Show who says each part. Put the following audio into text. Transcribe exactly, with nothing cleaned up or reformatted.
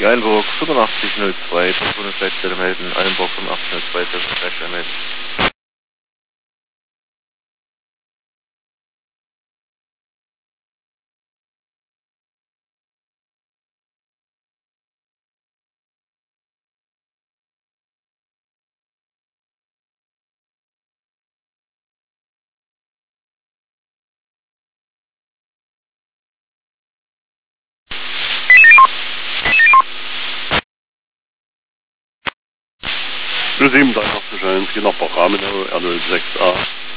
Speaker 1: Die Einburg fünfundachtzig null zwei, Telefonleitstelle melden, Einburg fünfundachtzig null zwei, Telefonleitstelle melden.
Speaker 2: null sieben drei acht eins, geht nach Bachamino, R null sechs A.